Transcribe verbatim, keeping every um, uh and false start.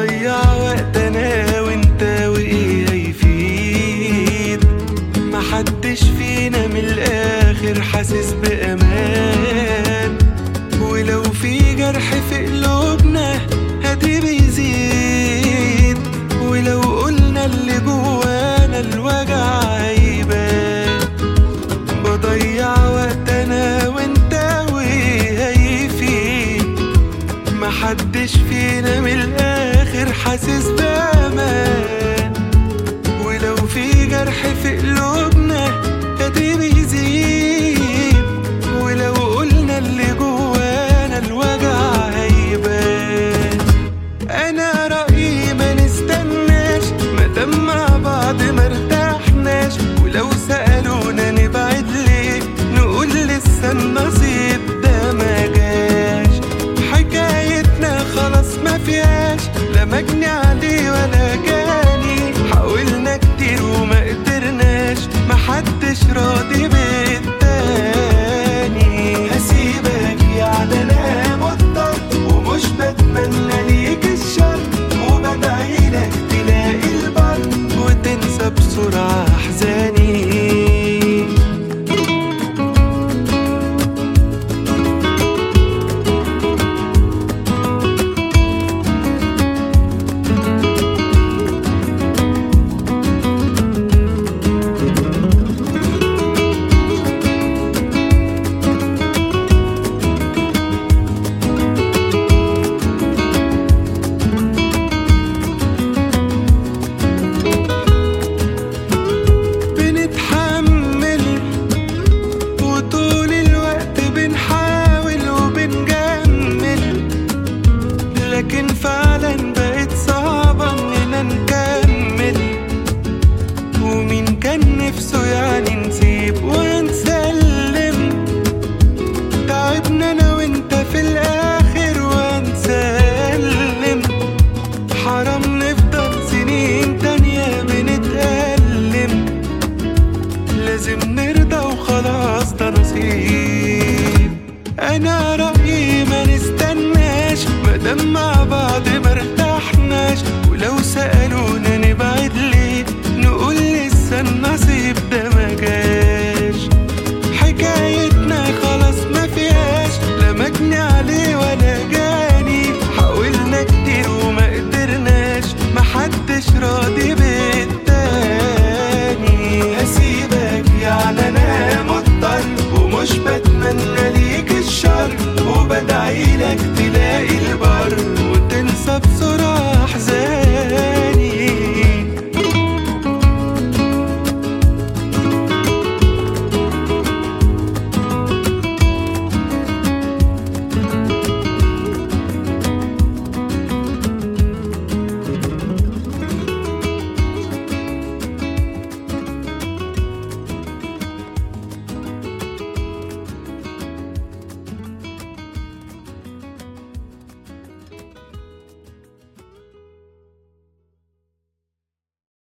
بضيع وقت انا وانت وايه هيفيد؟ محدش فينا من الاخر حاسس بامان، ولو في جرح في قلوبنا هدي بيزيد، ولو قلنا اللي جوانا الوجع هيبان. بضيع وقت انا وانت وايه هيفيد؟ محدش فينا من الاخر حاسس بامان، ولو في جرح في قلوبنا ادي بيزيد، ولو قلنا اللي جوانا الوجع هيبان. انا رأيي ما نستناش مادام مع بعض مرتاحناش، ولو سألونا نبعد ليه نقول لسه النصيب ده ما جاش. حكايتنا خلاص ما فيهاش لا مجني عليه ولا جاني، حاولنا كتير وما قدرناش، محدش راضي بالتاني. هسيبك يعني انا مضطر ومش بتمنى ليك الشر، وبدعيلك تلاقي البر وتنسى بسرعة احزاني. لكن فعلا بقت صعبة اننا نكمل، ومين كان نفسه يعني نسيب ونسلم؟ تعبنا انا وانت في الاخر ونسلم، حرام نفضل سنين تانية بنتألم. لازم نرضى وخلاص ده نصيب. انا رأيي ما نستناش مادام مع بعض مرتاحناش، ولو سألونا نبعد ليه نقول لسه النصيب ده ما جاش. حكايتنا خلاص ما فيهاش لا مجني عليه ولا جاني، حاولنا كتير وما قدرناش، محدش راضي بالتاني. هسيبك يعني انا مضطر ومش بتمنى ليك الشر، وبدعيلك تلاقي البر